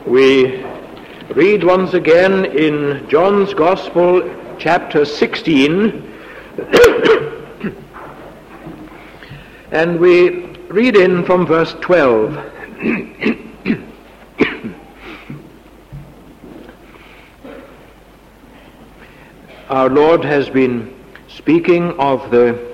We read once again in John's Gospel, chapter 16, and we read in from verse 12. Our Lord has been speaking of the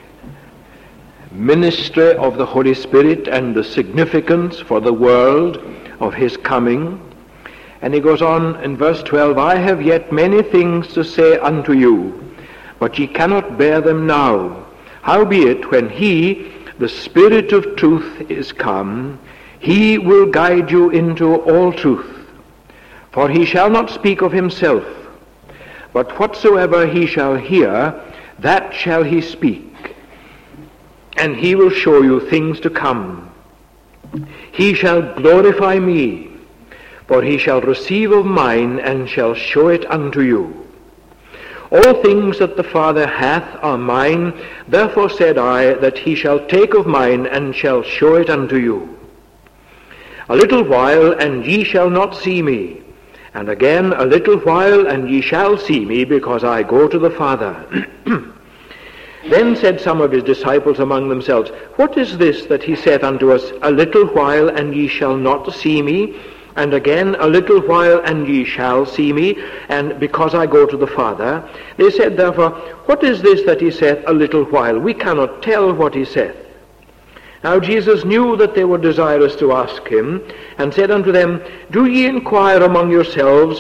ministry of the Holy Spirit and the significance for the world of his coming. And he goes on in verse 12, I have yet many things to say unto you, but ye cannot bear them now. Howbeit, when he, the Spirit of truth, is come, he will guide you into all truth. For he shall not speak of himself, but whatsoever he shall hear, that shall he speak. And he will show you things to come. He shall glorify me, for he shall receive of mine, and shall show it unto you. All things that the Father hath are mine, therefore said I, that he shall take of mine, and shall show it unto you. A little while, and ye shall not see me, and again a little while, and ye shall see me, because I go to the Father. Then said some of his disciples among themselves, What is this that he saith unto us, A little while, and ye shall not see me, and again a little while, and ye shall see me, and because I go to the Father? They said therefore, What is this that he saith, A little while? We cannot tell what he saith. Now Jesus knew that they were desirous to ask him, and said unto them, Do ye inquire among yourselves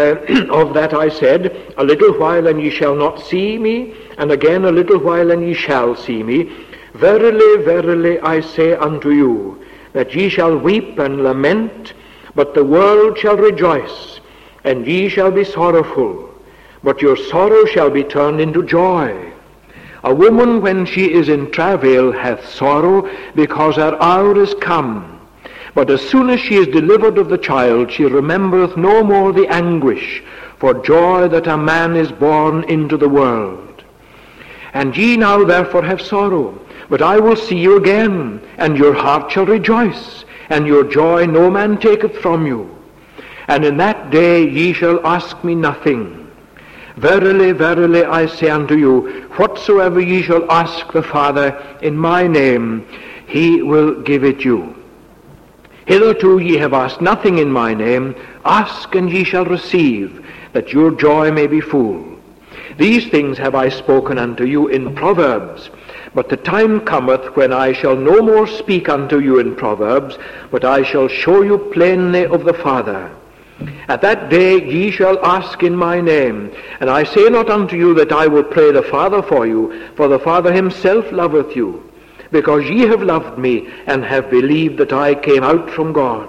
of that I said, A little while, and ye shall not see me, and again a little while, and ye shall see me? Verily, verily, I say unto you, that ye shall weep and lament, but the world shall rejoice, and ye shall be sorrowful, but your sorrow shall be turned into joy. A woman, when she is in travail, hath sorrow, because her hour is come. But as soon as she is delivered of the child, she remembereth no more the anguish, for joy that a man is born into the world. And ye now therefore have sorrow, but I will see you again, and your heart shall rejoice, and your joy no man taketh from you. And in that day ye shall ask me nothing. Verily, verily, I say unto you, whatsoever ye shall ask the Father in my name, he will give it you. Hitherto ye have asked nothing in my name. Ask, and ye shall receive, that your joy may be full. These things have I spoken unto you in proverbs. But the time cometh when I shall no more speak unto you in proverbs, but I shall show you plainly of the Father. At that day ye shall ask in my name. And I say not unto you that I will pray the Father for you, for the Father himself loveth you, because ye have loved me, and have believed that I came out from God.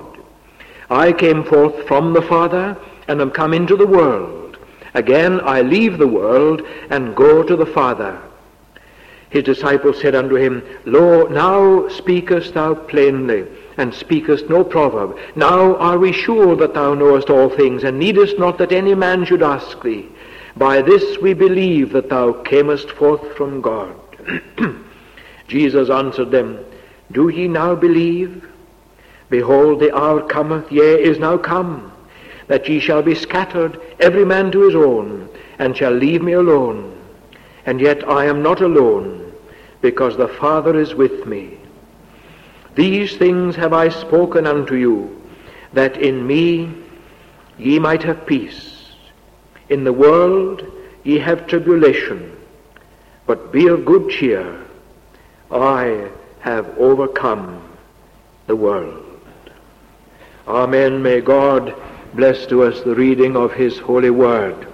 I came forth from the Father, and am come into the world. Again I leave the world, and go to the Father. His disciples said unto him, Lo, now speakest thou plainly, and speakest no proverb. Now are we sure that thou knowest all things, and needest not that any man should ask thee. By this we believe that thou camest forth from God. Jesus answered them, Do ye now believe? Behold, the hour cometh, yea, is now come, that ye shall be scattered, every man to his own, and shall leave me alone. And yet I am not alone, because the Father is with me. These things have I spoken unto you, that in me ye might have peace. In the world ye have tribulation, but be of good cheer. I have overcome the world. Amen. May God bless to us the reading of his holy word.